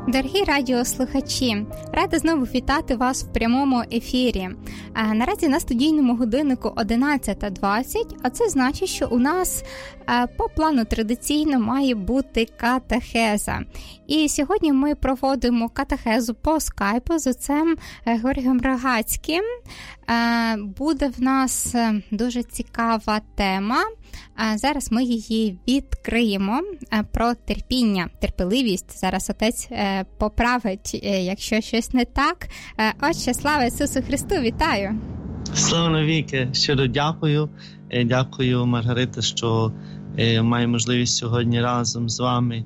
Дорогі радіослухачі, рада знову вітати вас в прямому ефірі. Наразі на студійному годиннику 11:20, а це значить, що у нас по плану традиційно має бути катехеза. І сьогодні ми проводимо катехезу по скайпу з отцем Георгієм Рогацьким. Буде в нас дуже цікава тема. Зараз ми її відкриємо про терпіння, терпеливість. Зараз отець поправить, якщо щось не так. Отче, слава Ісусу Христу, вітаю! Слава навіки! Щиро дякую. Дякую, Маргарита, що маю можливість сьогодні разом з вами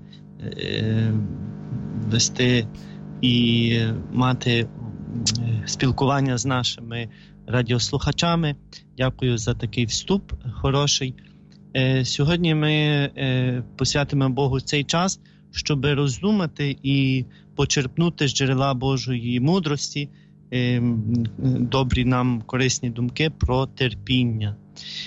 вести і мати спілкування з нашими радіослухачами. Дякую за такий вступ хороший. Сьогодні ми посвятимо Богу цей час, щоб роздумати і почерпнути з джерела Божої мудрості добрі нам корисні думки про терпіння.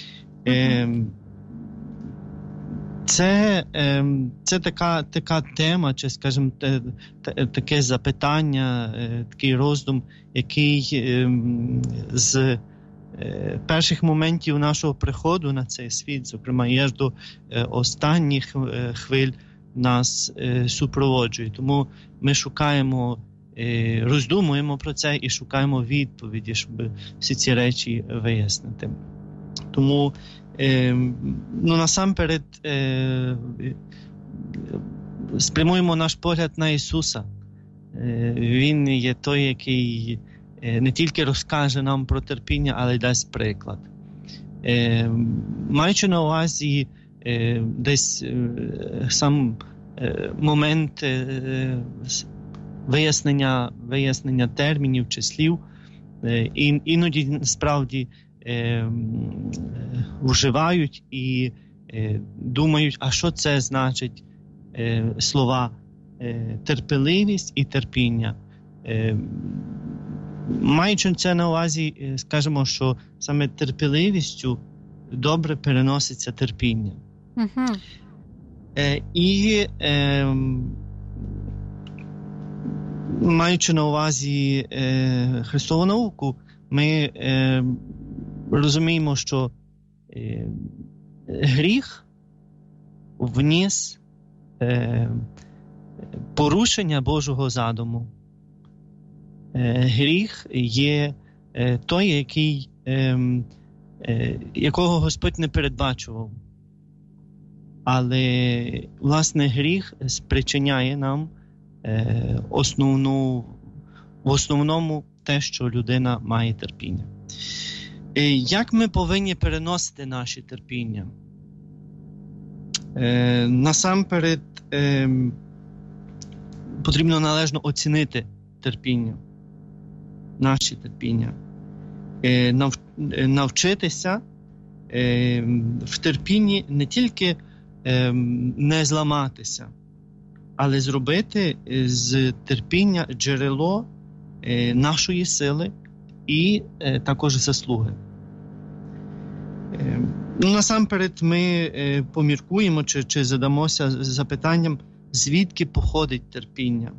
Це така тема, чи, скажімо, таке запитання, такий роздум, який з перших моментів нашого приходу на цей світ, зокрема, і аж до останніх хвиль нас супроводжує. Тому ми шукаємо, роздумуємо про це і шукаємо відповіді, щоб всі ці речі вияснити. Тому насамперед спрямуємо наш погляд на Ісуса. Він є той, який не тільки розкаже нам про терпіння, але й дасть приклад. Маючи на увазі десь сам момент вияснення термінів чи слів, іноді справді вживають і думають, а що це значить слова терпеливість і терпіння. Маючи це на увазі, скажемо, що саме терпеливістю добре переноситься терпіння. Uh-huh. Маючи на увазі Христову науку, ми розуміємо, що гріх вніс порушення Божого задуму. Гріх є той, якого Господь не передбачував. Але, власне, гріх спричиняє нам в основному те, що людина має терпіння. Як ми повинні переносити наші терпіння? Насамперед, потрібно належно оцінити терпіння, наші терпіння. Навчитися в терпінні не тільки не зламатися, але зробити з терпіння джерело нашої сили і також заслуги. Насамперед ми поміркуємо чи задамося запитанням, звідки походить терпіння.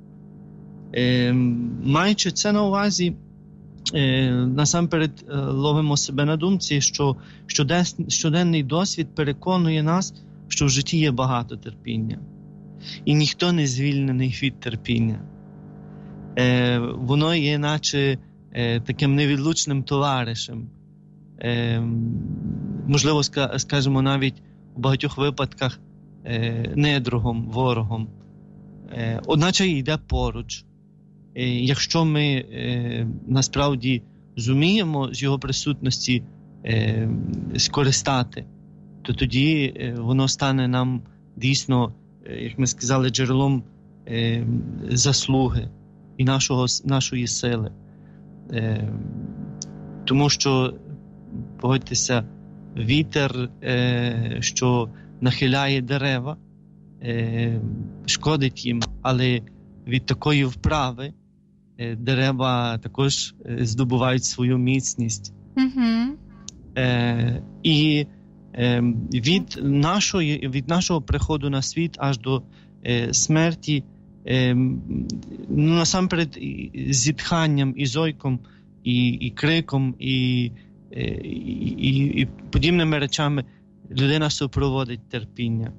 Маючи це на увазі, насамперед ловимо себе на думці, що щоденний досвід переконує нас, що в житті є багато терпіння. І ніхто не звільнений від терпіння. Воно є наче таким невідлучним товаришем. Можливо, скажемо, навіть у багатьох випадках недругом, ворогом. Одначе йде поруч. Якщо ми насправді зуміємо з його присутності скористати, то тоді воно стане нам дійсно, як ми сказали, джерелом заслуги і нашої сили. Тому що, погодьтеся, вітер, що нахиляє дерева, шкодить їм, але від такої вправи дерева також здобувають свою міцність. Mm-hmm. І від нашого приходу на світ аж до смерті насамперед зітханням, і зойком, і криком, і подібними речами людина супроводить терпіння.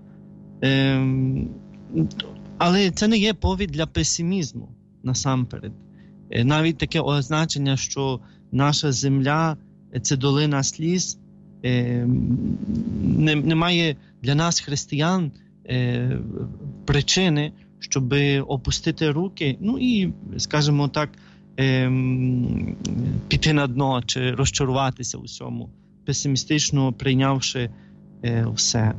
Але це не є повід для песимізму, насамперед. Навіть таке означення, що наша земля – це долина сліз, немає для нас, християн, причини, щоб опустити руки, і, скажімо так, піти на дно чи розчаруватися у всьому, песимістично прийнявши все.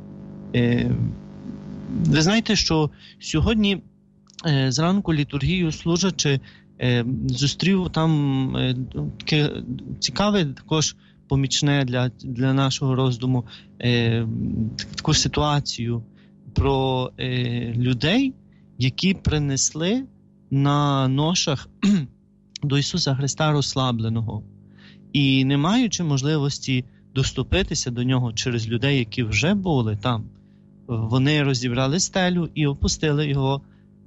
Ви знаєте, що сьогодні зранку літургію служачи зустрів там таке цікаве, також помічне для нашого роздуму, таку ситуацію про людей, які принесли на ношах до Ісуса Христа розслабленого. І не маючи можливості доступитися до Нього через людей, які вже були там, вони розібрали стелю і опустили його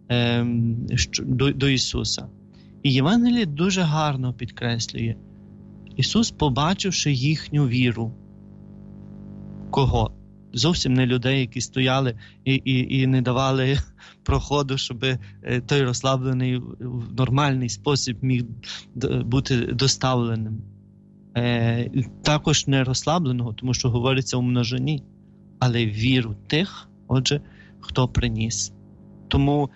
до Ісуса. І Євангеліє дуже гарно підкреслює. Ісус, побачивши їхню віру. Кого? Зовсім не людей, які стояли і не давали проходу, щоб той розслаблений в нормальний спосіб міг бути доставленим. Також не розслабленого, тому що говориться у множині, але віру тих, отже, хто приніс. Тому,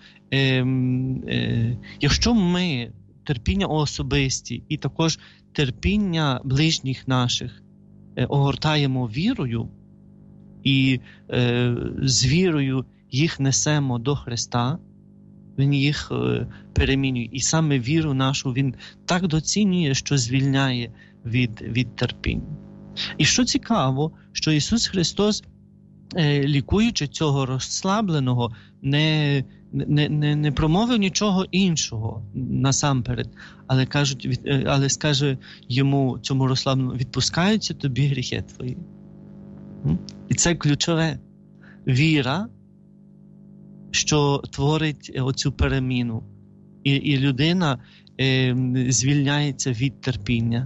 якщо ми терпіння особисті і також терпіння ближніх наших огортаємо вірою і з вірою їх несемо до Христа, Він їх перемінює. І саме віру нашу Він так доцінює, що звільняє від терпінь. І що цікаво, що Ісус Христос, лікуючи цього розслабленого, не промовив нічого іншого насамперед, але скаже йому, цьому розслабленому, відпускаються тобі гріхи твої. І це ключове. Віра, що творить оцю переміну. І людина звільняється від терпіння.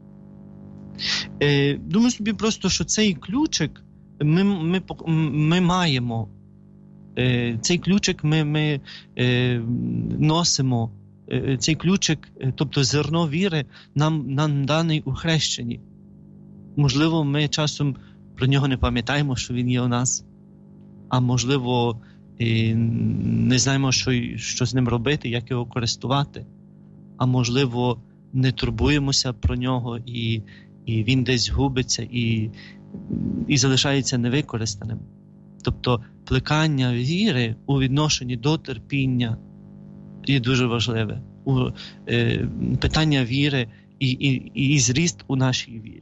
Думаю собі просто, що цей ключик ми маємо. Цей ключик ми носимо. Цей ключик, тобто зерно віри, нам даний у хрещенні. Можливо, ми часом про нього не пам'ятаємо, що він є у нас. А можливо, не знаємо, що з ним робити, як його користувати. А можливо, не турбуємося про нього, і він десь губиться, і залишається невикористаним. Тобто, плекання віри у відношенні до терпіння є дуже важливе. Питання віри і зріст у нашій вірі.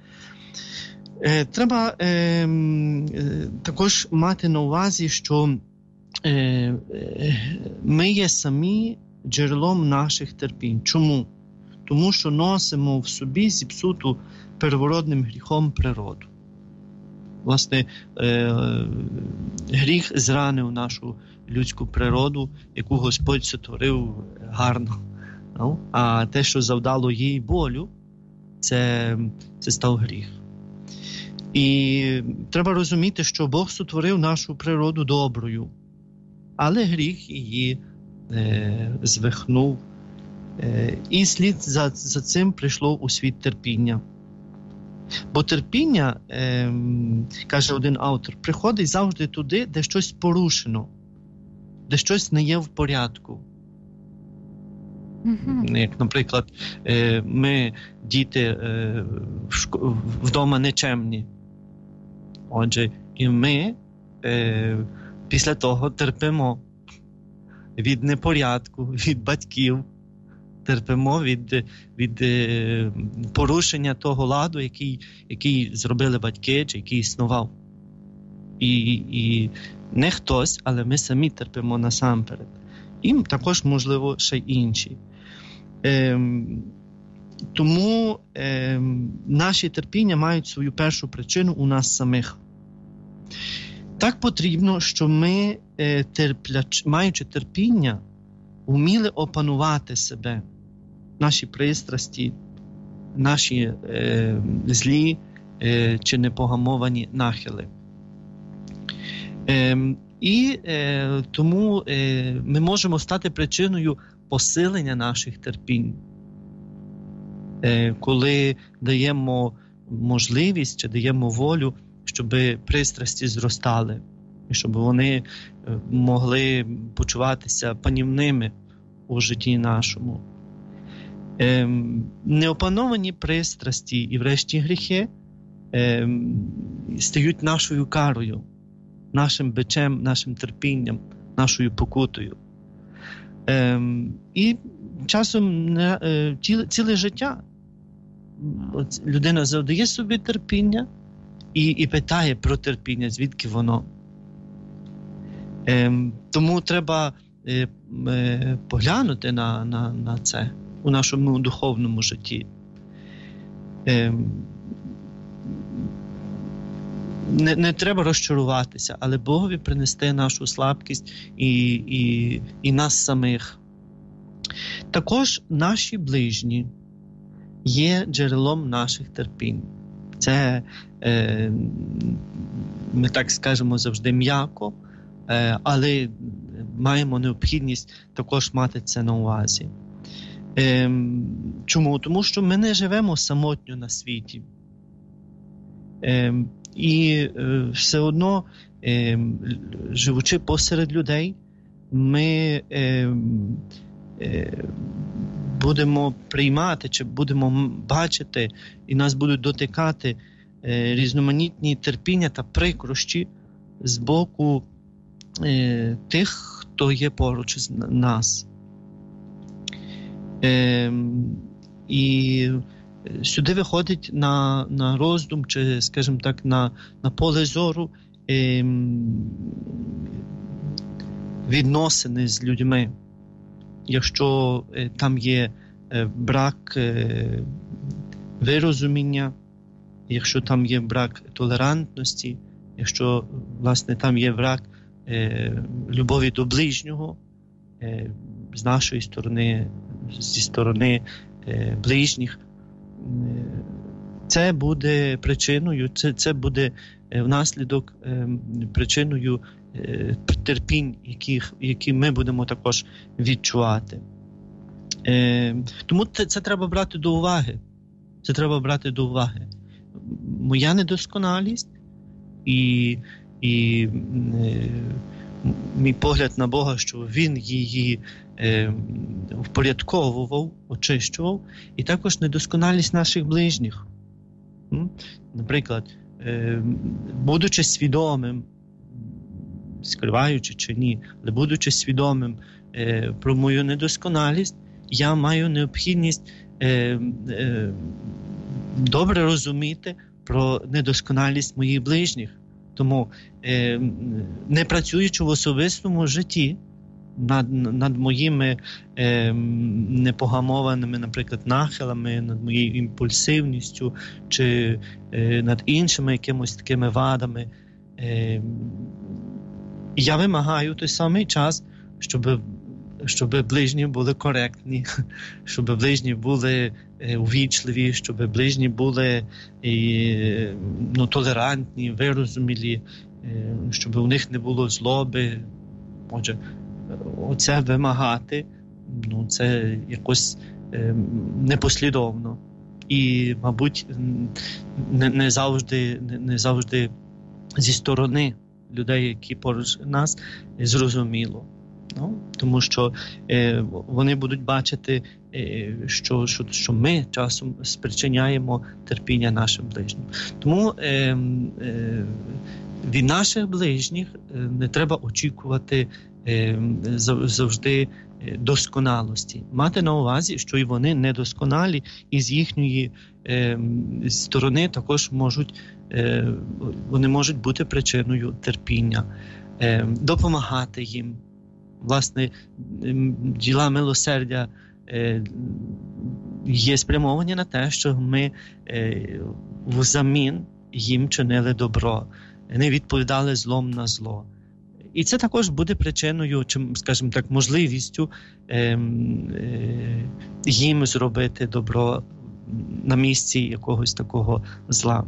Треба також мати на увазі, що ми є самі джерелом наших терпінь. Чому? Тому що носимо в собі зіпсуту первородним гріхом природу. Власне, гріх зранив нашу людську природу, яку Господь сотворив гарно. А те, що завдало їй болю, це став гріх. І треба розуміти, що Бог сотворив нашу природу доброю, але гріх її звихнув. І слід за цим прийшло у світ терпіння. Бо терпіння, каже один автор, приходить завжди туди, де щось порушено, де щось не є в порядку. Як, наприклад, ми, діти, вдома нечемні. Отже, і ми після того терпимо від непорядку, від батьків, терпимо від порушення того ладу, який зробили батьки, чи який існував. І не хтось, але ми самі терпимо насамперед. І також, можливо, ще й інші. Тому наші терпіння мають свою першу причину у нас самих. Так потрібно, щоб ми, маючи терпіння, вміли опанувати себе, наші пристрасті, наші злі чи непогамовані нахили. Тому ми можемо стати причиною посилення наших терпінь, коли даємо можливість чи даємо волю, щоб пристрасті зростали, і щоб вони могли почуватися панівними у житті нашому. Неопановані пристрасті і врешті гріхи стають нашою карою, нашим бичем, нашим терпінням, нашою покутою. І часом ціле життя людина завдає собі терпіння і питає про терпіння, звідки воно. Тому треба поглянути на це у нашому духовному житті. Не треба розчаруватися, але Богові принести нашу слабкість і нас самих. Також наші ближні є джерелом наших терпінь. Це, ми так скажемо, завжди м'яко, але маємо необхідність також мати це на увазі. Чому? Тому що ми не живемо самотньо на світі. І все одно, живучи посеред людей, ми будемо приймати, чи будемо бачити, і нас будуть дотикати різноманітні терпіння та прикрощі з боку тих, хто є поруч з нас. І сюди виходить на роздум, чи, скажімо так, на поле зору відносини з людьми. Якщо там є брак вирозуміння, якщо там є брак толерантності, якщо, власне, там є брак любові до ближнього з нашої сторони, зі сторони ближніх, це буде причиною, це буде внаслідок причиною терпінь, які ми будемо також відчувати. Тому це треба брати до уваги. Це треба брати до уваги. Моя недосконалість і мій погляд на Бога, що Він її впорядковував, очищував, і також недосконалість наших ближніх. Наприклад, будучи свідомим, скриваючи чи ні, але будучи свідомим про мою недосконалість, я маю необхідність добре розуміти про недосконалість моїх ближніх. Тому, не працюючи в особистому житті над моїми непогамованими, наприклад, нахилами, над моєю імпульсивністю чи над іншими якимось такими вадами, я вимагаю той самий час, щоб ближні були коректні, щоб ближні були увічливі, щоб ближні були толерантні, вирозумілі, щоб у них не було злоби. Отже, оце вимагати, це якось непослідовно. І, мабуть, не завжди зі сторони людей, які поруч нас, зрозуміло. Тому що вони будуть бачити, що ми часом спричиняємо терпіння нашим ближнім. Тому від наших ближніх не треба очікувати завжди досконалості. Мати на увазі, що і вони недосконалі, і з їхньої сторони також вони можуть бути причиною терпіння. Допомагати їм. Власне, діла милосердя є спрямовані на те, що ми взамін їм чинили добро. не відповідали злом на зло. І це також буде причиною, скажімо так, можливістю їм зробити добро на місці якогось такого зла.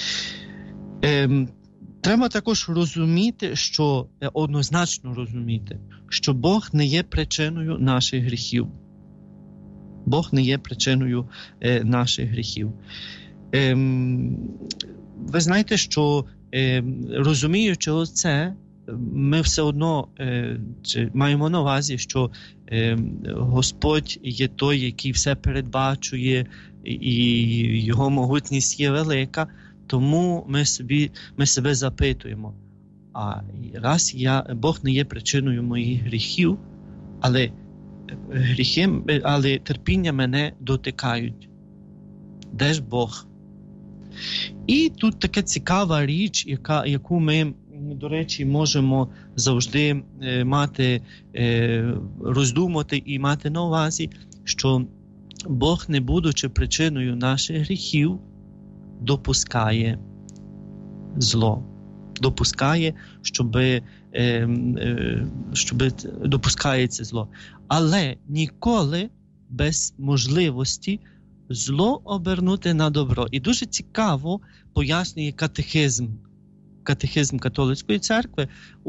Треба також розуміти, однозначно розуміти, що Бог не є причиною наших гріхів. Бог не є причиною наших гріхів. Ви знаєте, що розуміючи це, ми все одно маємо на увазі, що Господь є той, який все передбачує, і його могутність є велика, тому ми себе запитуємо, Бог не є причиною моїх гріхів, але терпіння мене дотикають. Де ж Бог? І тут така цікава річ, яку ми, до речі, можемо завжди роздумати і мати на увазі, що Бог, не будучи причиною наших гріхів, допускає зло. Допускає, щоб допускає це зло. Але ніколи без можливості зло обернути на добро. І дуже цікаво пояснює катехизм католицької церкви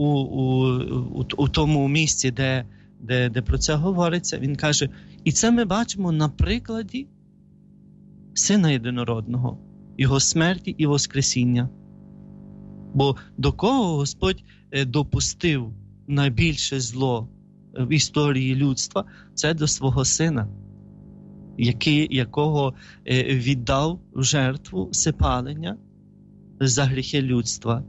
у тому місці, де про це говориться. Він каже, і це ми бачимо на прикладі Сина Єдинородного, Його смерті і воскресіння. Бо до кого Господь допустив найбільше зло в історії людства, це до свого Сина, якого віддав в жертву всепалення за гріхи людства.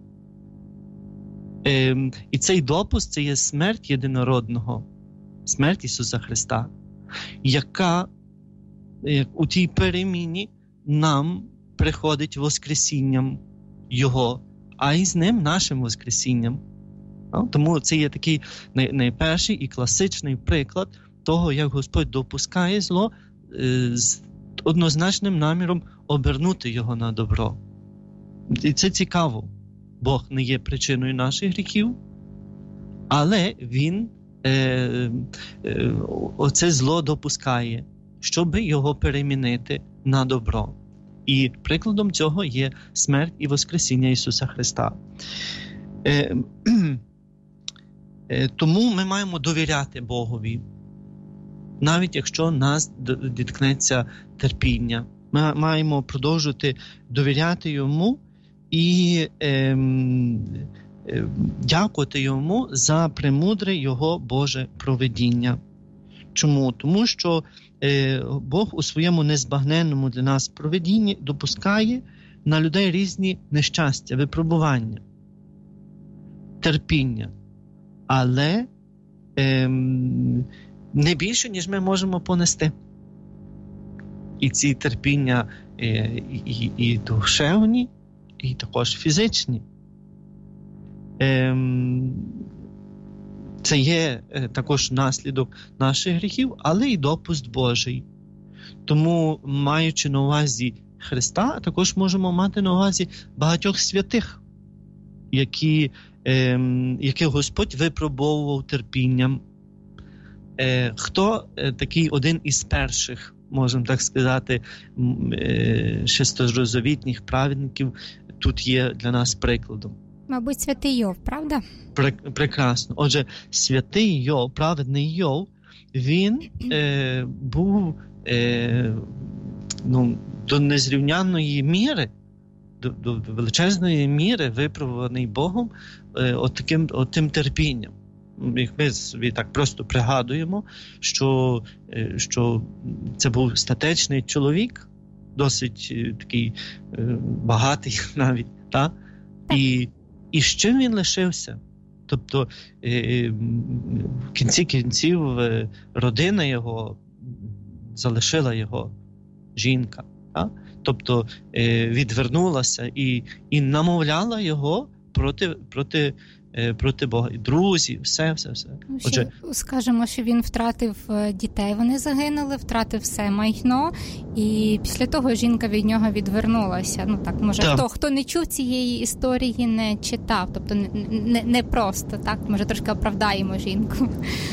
І цей допуск – це є смерть Єдинородного, смерть Ісуса Христа, яка у тій переміні нам приходить воскресінням Його, а і з ним нашим воскресінням. Тому це є такий найперший і класичний приклад того, як Господь допускає зло з однозначним наміром обернути його на добро. І це цікаво. Бог не є причиною наших гріхів, але Він оце зло допускає, щоб його перемінити на добро. І прикладом цього є смерть і воскресіння Ісуса Христа. Тому ми маємо довіряти Богові, навіть якщо нас діткнеться терпіння. Ми маємо продовжувати довіряти Йому і дякувати Йому за премудре Його Боже провидіння. Чому? Тому що Бог у своєму незбагненному для нас провидінні допускає на людей різні нещастя, випробування, терпіння. Але не більше, ніж ми можемо понести. І ці терпіння і душевні, і також фізичні. Це є також наслідок наших гріхів, але і допуск Божий. Тому, маючи на увазі Христа, також можемо мати на увазі багатьох святих, яких Господь випробовував терпінням. Хто такий один із перших, можемо так сказати, ще старозавітніх праведників тут є для нас прикладом? Мабуть, святий Йов, правда? Прекрасно. Отже, святий Йов, праведний Йов, він був до незрівнянної міри, до величезної міри випробуваний Богом отим терпінням. Як ми собі так просто пригадуємо, що це був статечний чоловік, досить такий багатий навіть, так? І з чим він лишився? Тобто, в кінці кінців родина його залишила його, жінка. Так? Тобто, відвернулася і намовляла його проти Бога. І друзі, все. Отже, скажемо, що він втратив дітей, вони загинули, втратив все майно, і після того жінка від нього відвернулася. Ну так, може, хто не чув цієї історії, не читав, тобто не просто, так, може, трошки оправдаємо жінку.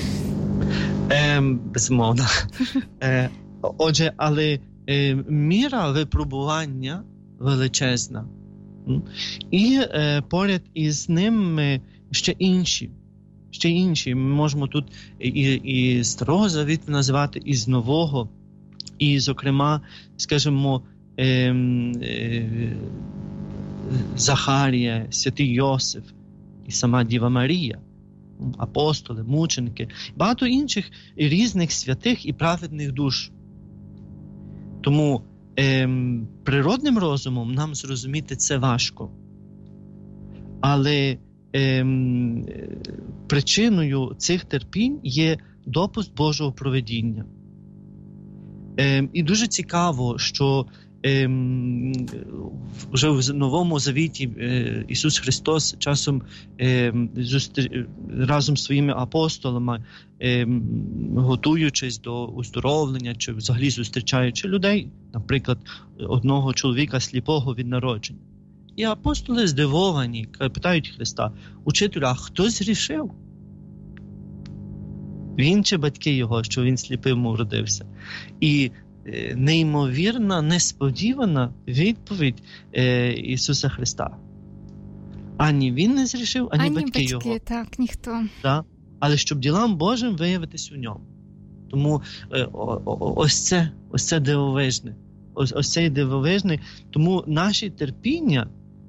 Безумовно. Отже, але міра випробування величезна. І поряд із ним ще інші. Ми можемо тут і Старого Завіту називати, і з Нового. І, зокрема, скажімо, Захарія, святий Йосиф і сама Діва Марія, апостоли, мученики, багато інших різних святих і праведних душ. Тому природним розумом нам зрозуміти це важко. Але причиною цих терпінь є допуск Божого провидіння. І дуже цікаво, що вже в Новому Завіті Ісус Христос часом разом з своїми апостолами, готуючись до уздоровлення чи взагалі зустрічаючи людей, наприклад, одного чоловіка сліпого від народження. І апостоли здивовані, питають Христа: «Учителю, а хто згрішив? Він чи батьки його, що він сліпим уродився?» І неймовірна, несподівана відповідь Ісуса Христа. Ані він не зрішив, ані батьки його. Так, ніхто. Так? Але щоб ділам Божим виявитись у ньому. Тому ось це дивовижне. Ось це дивовижне. Тому наші терпіння,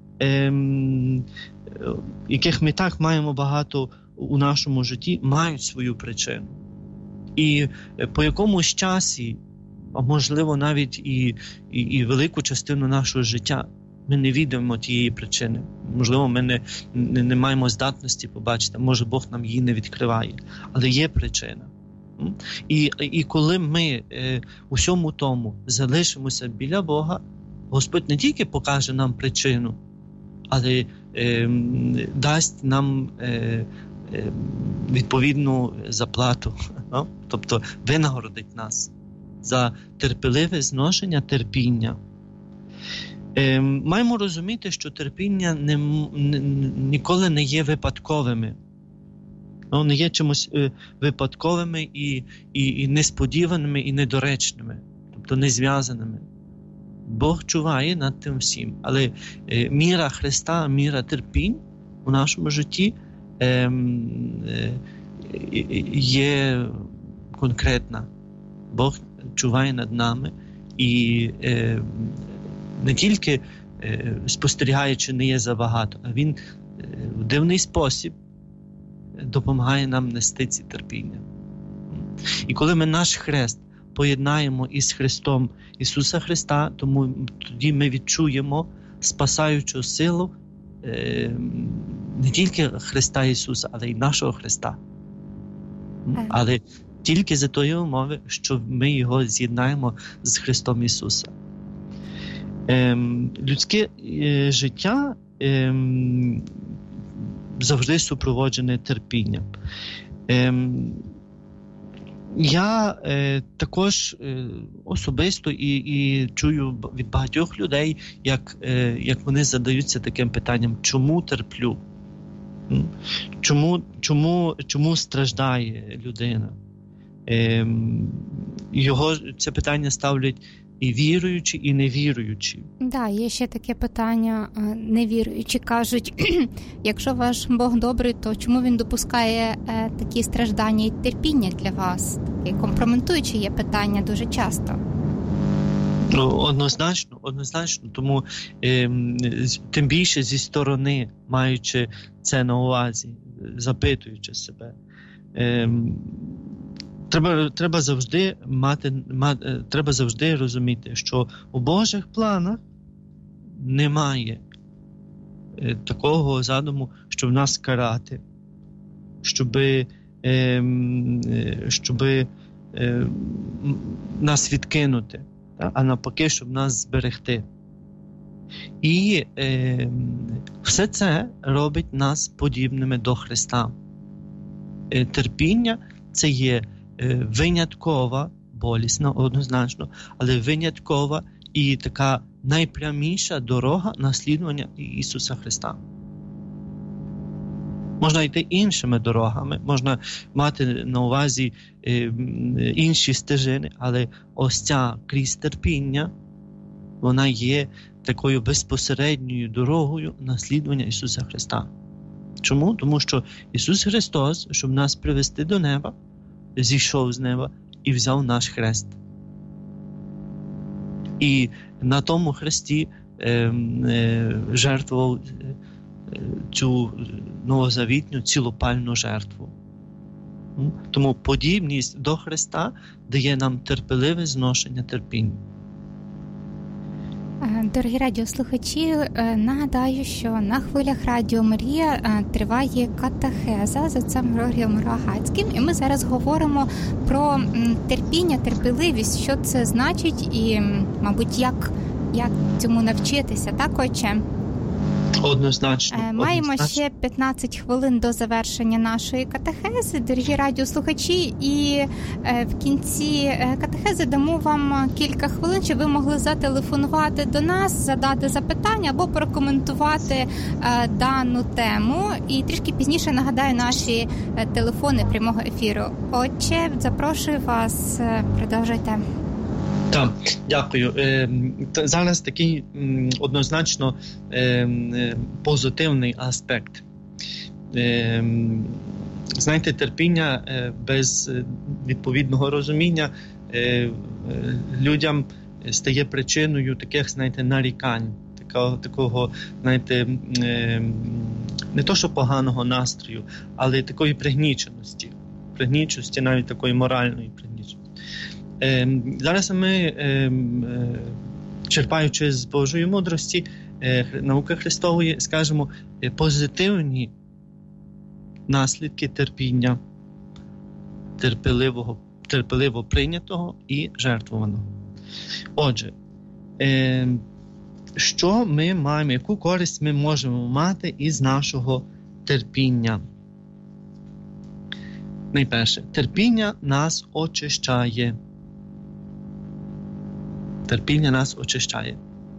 яких ми так маємо багато у нашому житті, мають свою причину. І по якомусь часі, а можливо навіть і велику частину нашого життя, ми не відаємо тієї причини. Можливо, ми не маємо здатності побачити, може Бог нам її не відкриває. Але є причина. І коли ми у всьому тому залишимося біля Бога, Господь не тільки покаже нам причину, але дасть нам відповідну заплату. Тобто винагородить нас за терпеливе зношення терпіння. Маємо розуміти, що терпіння ніколи не є випадковими. Не є чимось випадковими і несподіваними, і недоречними, тобто незв'язаними. Бог чуває над тим всім. Але міра Христа, міра терпінь у нашому житті є конкретна. Бог чуває над нами і не тільки спостерігає, чи не є забагато, а Він в дивний спосіб допомагає нам нести ці терпіння. І коли ми наш хрест поєднаємо із Христом Ісуса Христа, тому тоді ми відчуємо спасаючу силу не тільки Христа Ісуса, але й нашого Христа. Але тільки за тої умови, що ми його з'єднаємо з Христом Ісуса. Людське життя завжди супроводжене терпінням. Я також особисто і чую від багатьох людей, як вони задаються таким питанням: чому терплю? Чому страждає людина? Його це питання ставлять і віруючі, і невіруючі. Так, є ще таке питання. Невіруючі кажуть, якщо ваш Бог добрий, то чому він допускає такі страждання і терпіння для вас? Таке компрометуюче є питання дуже часто. Однозначно. Тому тим більше зі сторони, маючи це на увазі, запитуючи себе, треба завжди розуміти, що у Божих планах немає такого задуму, щоб нас карати, щоб нас відкинути, а навпаки, щоб нас зберегти. І все це робить нас подібними до Христа. Терпіння – це є виняткова, болісна однозначно, але виняткова і така найпряміша дорога наслідування Ісуса Христа. Можна йти іншими дорогами, можна мати на увазі інші стежини, але ось ця крізь терпіння, вона є такою безпосередньою дорогою наслідування Ісуса Христа. Чому? Тому що Ісус Христос, щоб нас привести до неба, зійшов з неба і взяв наш хрест. І на тому хресті жертвував цю новозавітню цілопальну жертву. Тому подібність до Христа дає нам терпеливе зношення терпіння. Дорогі радіослухачі, нагадаю, що на хвилях Радіо Марія триває катехеза з отцем Григорієм Рогацьким, і ми зараз говоримо про терпіння, терпеливість, що це значить і, мабуть, як цьому навчитися, так, отче? Однозначно. Маємо ще 15 хвилин до завершення нашої катехези, дорогі радіослухачі, і в кінці катехези дамо вам кілька хвилин, щоб ви могли зателефонувати до нас, задати запитання або прокоментувати дану тему. І трішки пізніше нагадаю наші телефони прямого ефіру. Отче, запрошую вас, продовжуйте. Так, дякую. Зараз такий однозначно позитивний аспект. Знаєте, терпіння без відповідного розуміння людям стає причиною таких, знаєте, нарікань, такого, знаєте, не то що поганого настрою, але такої пригніченості, навіть такої моральної пригніченості. Зараз ми, черпаючи з Божої мудрості, науки Христової, скажемо позитивні наслідки терпіння, терпеливо прийнятого і жертвованого. Отже, що ми маємо, яку користь ми можемо мати із нашого терпіння? Найперше, терпіння нас очищає. Терпіння нас очищає.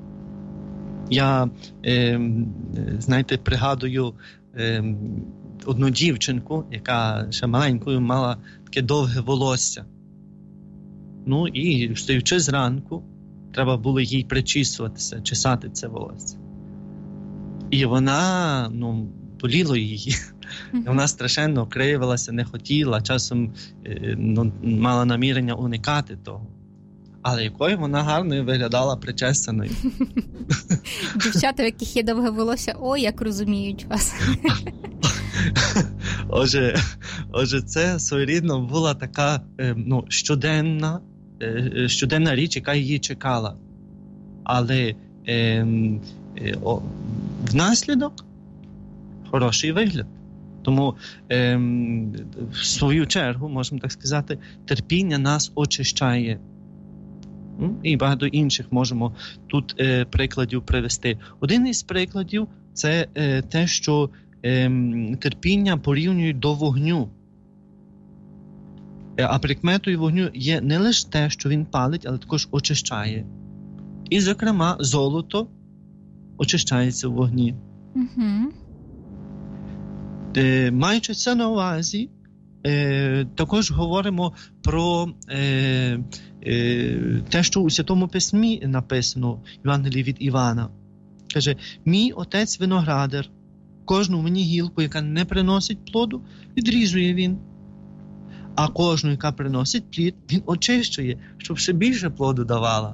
Я, знаєте, пригадую одну дівчинку, яка ще маленькою мала таке довге волосся. Ну і встаючи зранку, треба було їй причісуватися, чесати це волосся. І вона, боліло її. Вона страшенно кривилася, не хотіла, часом мала намірення уникати того. Але якою вона гарною виглядала причесаною. Дівчата, в яких є довге волосся, як розуміють вас. Отже, це своєрідно була така щоденна річ, яка її чекала. Але внаслідок хороший вигляд. Тому, в свою чергу, можемо так сказати, терпіння нас очищає. І багато інших можемо тут прикладів привести. Один із прикладів – це те, що терпіння порівнюють до вогню. А прикметою вогню є не лише те, що він палить, але також очищає. І, зокрема, золото очищається в вогні. Угу. Маючи це на увазі, також говоримо про те, що у Святому Письмі написано в Євангелії від Івана. Каже, мій отець виноградар, кожну мені гілку, яка не приносить плоду, відрізує він. А кожну, яка приносить плід, він очищує, щоб ще більше плоду давала.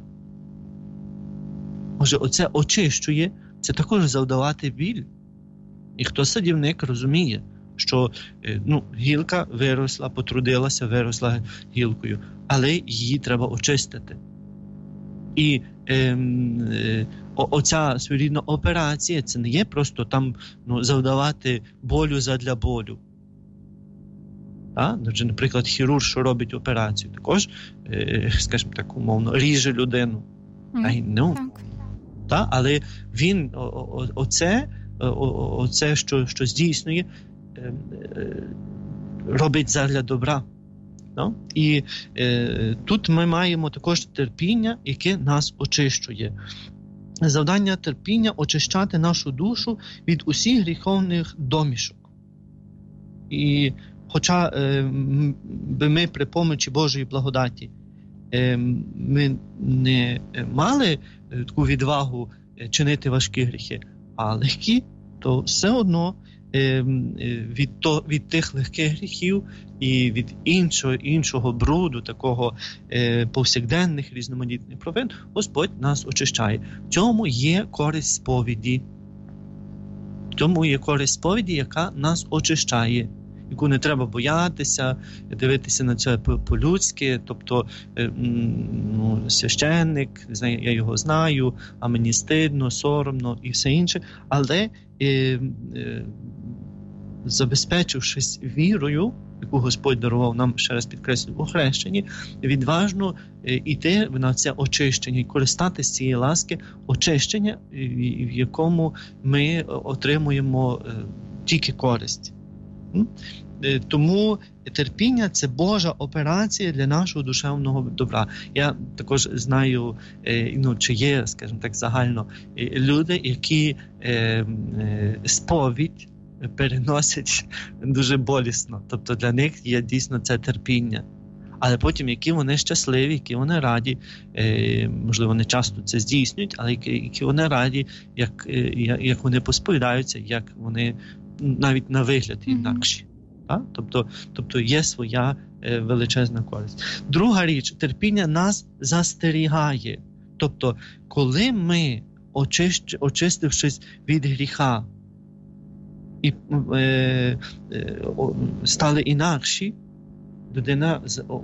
Отже, оце очищує, це також завдавати біль. І хто садівник розуміє, що гілка виросла, потрудилася, виросла гілкою, але її треба очистити. І оця своєрідна операція, це не є просто там завдавати болю задля болю. Наприклад, хірург, що робить операцію, також, скажімо так, умовно, ріже людину. Та? Але він оце що здійснює, робить задля добра. No? І тут ми маємо також терпіння, яке нас очищує. Завдання терпіння – очищати нашу душу від усіх гріховних домішок. І хоча би ми при помочі Божої благодаті ми не мали таку відвагу чинити важкі гріхи, а легкі, то все одно від тих легких гріхів і від іншого бруду, такого повсякденних різноманітних провин, Господь нас очищає. В цьому є користь сповіді. В цьому є користь сповіді, яка нас очищає, яку не треба боятися, дивитися на це по-людськи, тобто священник, я його знаю, а мені стидно, соромно і все інше, але забезпечившись вірою, яку Господь дарував нам, ще раз підкреслюю, у хрещенні, відважно йти на це очищення і користатися цієї ласки очищення, в якому ми отримуємо тільки користь. Тому терпіння – це Божа операція для нашого душевного добра. Я також знаю, чи є, скажімо так, загально люди, які сповідь переносять дуже болісно. Тобто для них є дійсно це терпіння. Але потім, які вони щасливі, які вони раді, можливо, не часто це здійснюють, але які вони раді, як вони посповідаються, як вони навіть на вигляд інакші. Тобто є своя величезна користь. Друга річ, терпіння нас застерігає. Тобто, коли ми, очистившись від гріха, і стали інакші, людина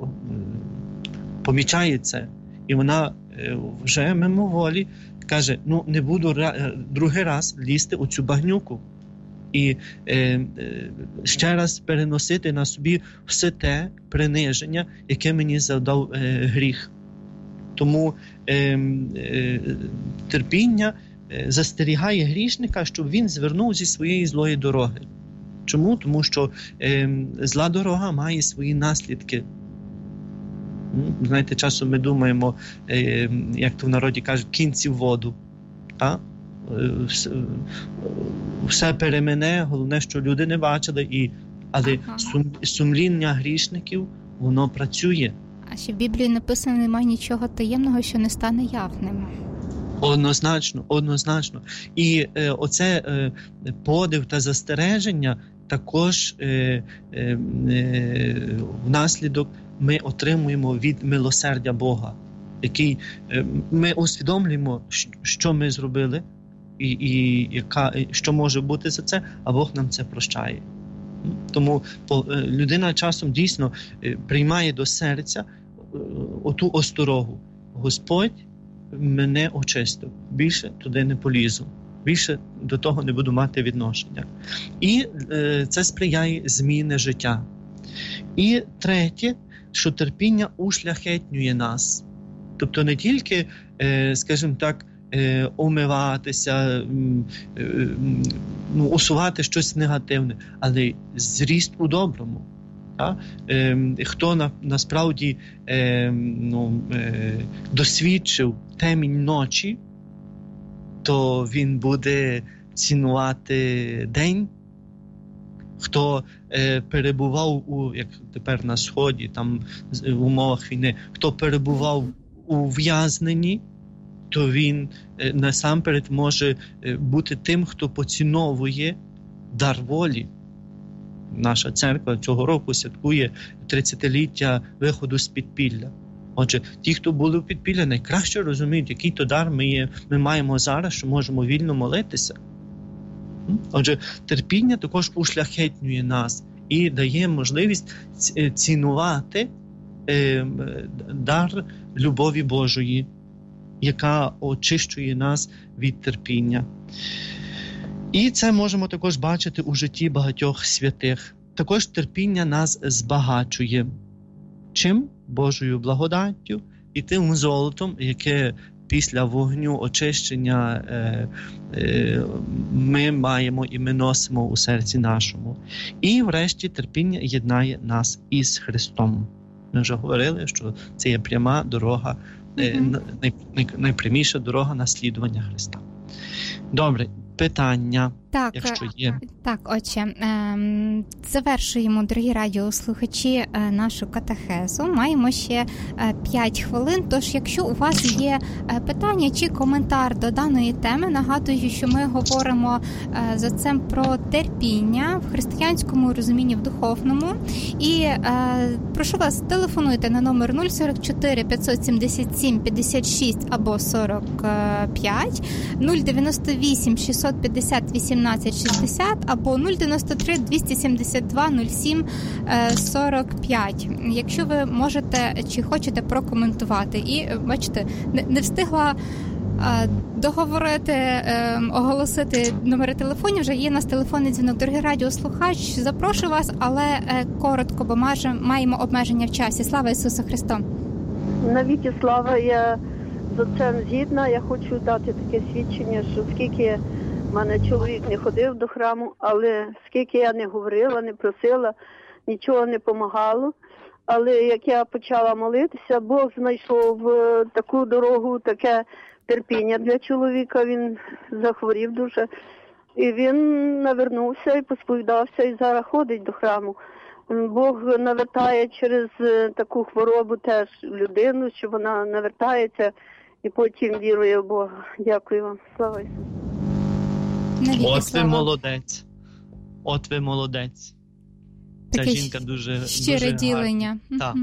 помічає це, і вона вже мимоволі каже, не буду другий раз лізти у цю багнюку. І ще раз переносити на собі все те приниження, яке мені завдав гріх. Тому терпіння застерігає грішника, щоб він звернув зі своєї злої дороги. Чому? Тому що зла дорога має свої наслідки. Знаєте, часом ми думаємо, як то в народі кажуть, кінці в воду. Так? Все перемине, головне, що люди не бачили, але сумління грішників, воно працює. А ще в Біблії написано, немає нічого таємного, що не стане явним. Однозначно. І оце подив та застереження також внаслідок ми отримуємо від милосердя Бога, який ми усвідомлюємо, що ми зробили, і що може бути за це, а Бог нам це прощає. Тому людина часом дійсно приймає до серця оту осторогу. Господь мене очистив, більше туди не полізу, більше до того не буду мати відношення. І це сприяє зміни життя. І третє, що терпіння ушляхетнює нас. Тобто не тільки, скажімо так, умиватися, усувати щось негативне, але зріст у доброму. Хто насправді досвідчив темінь ночі, то він буде цінувати день. Хто перебував як тепер на Сході, там в умовах війни, хто перебував у ув'язненні, то він насамперед може бути тим, хто поціновує дар волі. Наша церква цього року святкує 30-ліття виходу з підпілля. Отже, ті, хто були в підпіллі, найкраще розуміють, який то дар ми маємо зараз, що можемо вільно молитися. Отже, терпіння також ушляхетнює нас і дає можливість цінувати дар любові Божої, яка очищує нас від терпіння. І це можемо також бачити у житті багатьох святих. Також терпіння нас збагачує. Чим? Божою благодаттю і тим золотом, яке після вогню очищення ми маємо і ми носимо у серці нашому. І врешті терпіння єднає нас із Христом. Ми вже говорили, що це є пряма дорога, найпряміша дорога наслідування Христа. Добре, питання, якщо є. Так, отче, завершуємо, дорогі радіослухачі, нашу катехезу. Маємо ще 5 хвилин, тож якщо у вас є питання чи коментар до даної теми, нагадую, що ми говоримо за це про терпіння в християнському розумінні, в духовному. І прошу вас, телефонуйте на номер 044 577 56 або 45, 098 650 1860 або 093 272 07 45. Якщо ви можете чи хочете прокоментувати. І, бачите, не встигла договорити, оголосити номери телефонів, вже є у нас телефонний дзвінок. Дорогий радіослухач, запрошую вас, але коротко, бо маємо обмеження в часі. Слава Ісусу Христу! Навіки слава, я з отцем згідна. Я хочу дати таке свідчення, що скільки в мене чоловік не ходив до храму, але скільки я не говорила, не просила, нічого не помагало. Але як я почала молитися, Бог знайшов таку дорогу, таке терпіння для чоловіка. Він захворів дуже. І він навернувся і посповідався, і зараз ходить до храму. Бог навертає через таку хворобу теж людину, що вона навертається і потім вірує в Бога. Дякую вам. Слава Ісусу. От ви молодець. От ви молодець. Ця жінка дуже щире ділення. Так.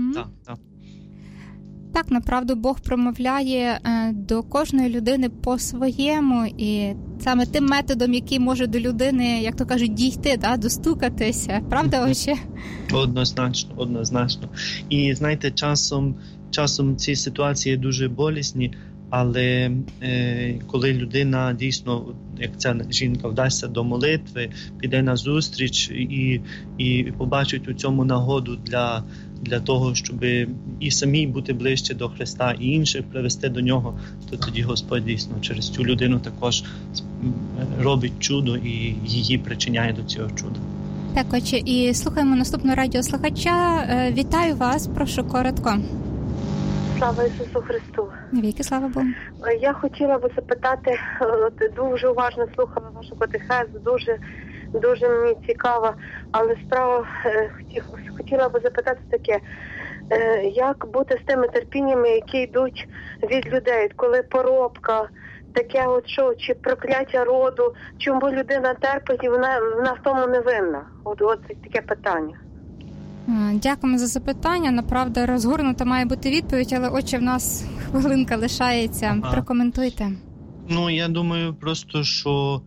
Так, направду, Бог промовляє до кожної людини по-своєму, і саме тим методом, який може до людини, як то кажуть, дійти, достукатися. Правда, Отче? Однозначно. І, знаєте, часом ці ситуації дуже болісні, але коли людина дійсно, як ця жінка, вдасться до молитви, піде на зустріч і побачить у цьому нагоду для того, щоб і самій бути ближче до Христа, і інших привести до Нього, то тоді Господь дійсно через цю людину також робить чудо і її причиняє до цього чуда. Так, Отче, і слухаємо наступного радіослухача. Вітаю вас, прошу коротко. Слава Ісусу Христу. Навіки слава Богу. Я хотіла би запитати, дуже уважно слухала вашу катехезу, дуже мені цікава, але справа хотіла би запитати таке, як бути з тими терпіннями, які йдуть від людей, коли поробка, таке що, чи прокляття роду, чому людина терпить і вона в тому не винна? От таке питання. Дякуємо за запитання. Направду, розгорнута має бути відповідь, але, Отче, в нас хвилинка лишається. Прокоментуйте. Я думаю просто, що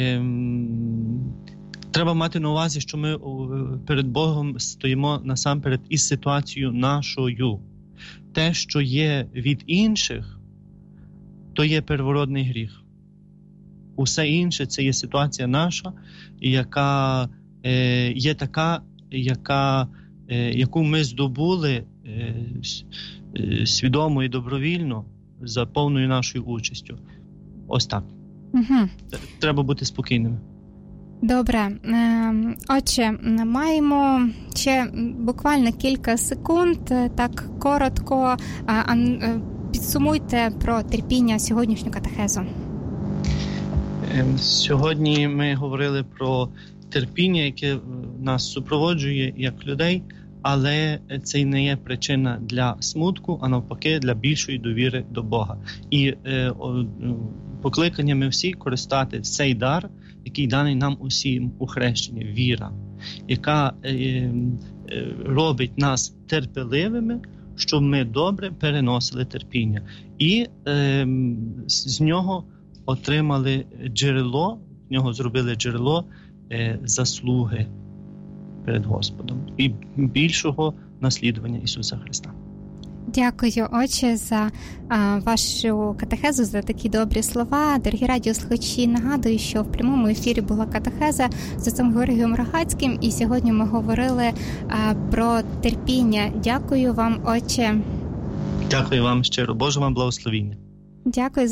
треба мати на увазі, що ми перед Богом стоїмо насамперед із ситуацією нашою. Те, що є від інших, то є первородний гріх. Усе інше – це є ситуація наша, яка є така, яку ми здобули свідомо і добровільно за повною нашою участю. Ось так. Угу. Треба бути спокійними. Добре. Отче, маємо ще буквально кілька секунд. Так коротко підсумуйте про терпіння сьогоднішню катехезу. Сьогодні ми говорили про терпіння, яке нас супроводжує як людей, але це не є причина для смутку, а навпаки для більшої довіри до Бога. І покликання ми всі користати цей дар, який даний нам усім у хрещенні, віра, яка робить нас терпеливими, щоб ми добре переносили терпіння. І з нього отримали джерело, з нього зробили джерело заслуги перед Господом і більшого наслідування Ісуса Христа. Дякую, Отче, за вашу катехезу, за такі добрі слова. Дорогі радіослухачі, нагадую, що в прямому ефірі була катехеза з отцем Георгієм Рогацьким, і сьогодні ми говорили про терпіння. Дякую вам, Отче. Дякую вам щиро. Боже вам благословіння. Дякую.